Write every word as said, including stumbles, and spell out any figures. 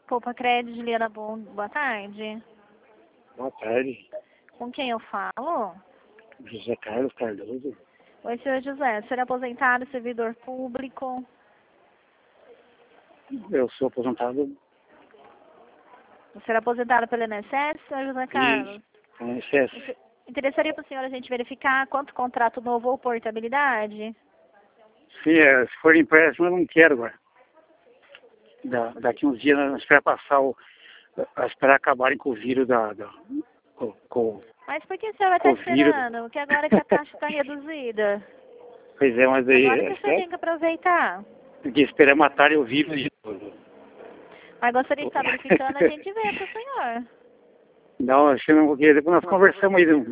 Poupa Crédito, Juliana, bom, boa tarde. Boa tarde. Com quem eu falo? José Carlos Cardoso. Oi, senhor José. Senhor aposentado, servidor público? Eu sou aposentado. O senhor é aposentado pelo I N S S, senhor José Carlos? Isso, I N S S. Interessaria para o senhor a gente verificar quanto contrato novo ou portabilidade? Sim, é, se for empréstimo, eu não quero agora. Da, daqui uns dias, nós esperar passar o... esperar acabarem com o vírus da... da com, com, Mas por que o senhor vai estar esperando? Porque agora que a taxa está reduzida. Pois é, mas aí... Agora que o senhor tem que aproveitar. Tem que esperar matarem o vírus de novo. Mas gostaria de estar verificando, a gente vê para o senhor. Não, acho que não vou querer. Depois nós conversamos aí.